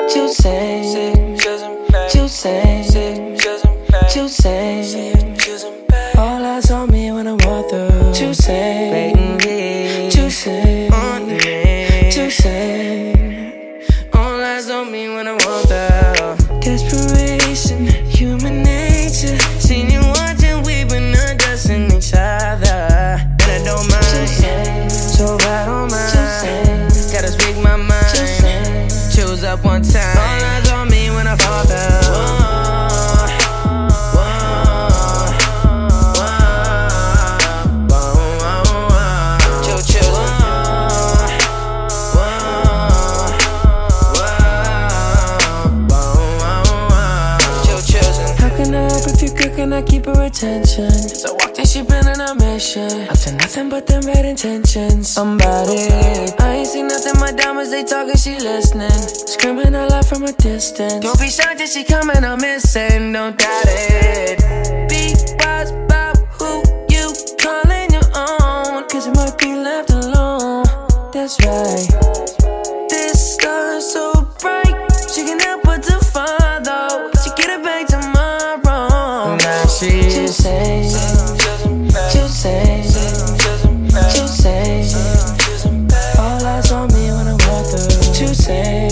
Choosing, all eyes on me when I walk through. Choosing, all eyes on me when I walk through. Desperation, human nature. Seen you watching, we've been undressing each other. And I don't mind, so I don't mind. Gotta speak my mind. Choose up one time. All eyes on me when I fall through. Can I keep her attention? As I walked in, she been on a mission. Up to nothing but them bad intentions. I'm about it. I ain't seen nothing, my diamonds, they talking, she listening. Screaming out loud from a distance. Don't be shocked that she coming, I'm missing. Don't doubt it. Be wise about who you calling your own, cause it might be left alone. That's right. This star's so bright, she can help but to follow. She get it back tomorrow. Choosing, all eyes on me when I walk through. Choosing,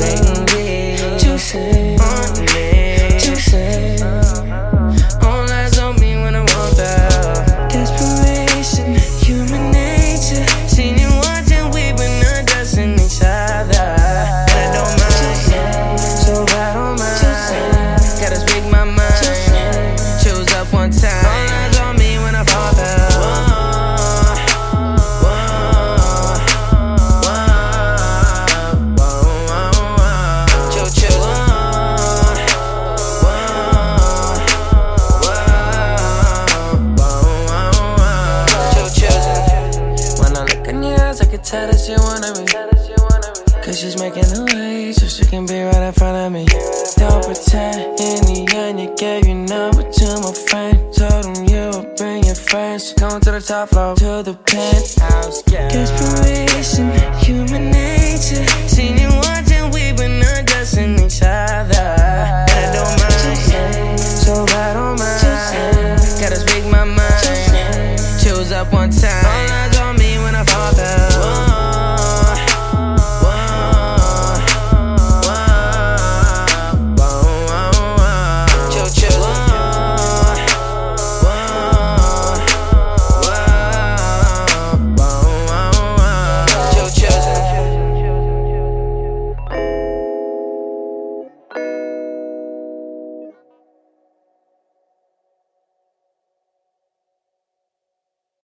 all eyes on me when I walk through. Desperation, human nature. Seen you watching, we've been undressing each other. And I don't mind, so I don't mind. Gotta speak my mind. Choose up one time. All eyes on me when I fall through. Tell that she wanted me, cause she's making a way so she can be right in front of me. Don't pretend, in the end you gave your number to my friend. Told him you would bring your friends. Going to the top floor, to the penthouse, yeah. Desperation, human nature. Seen you watching, we've been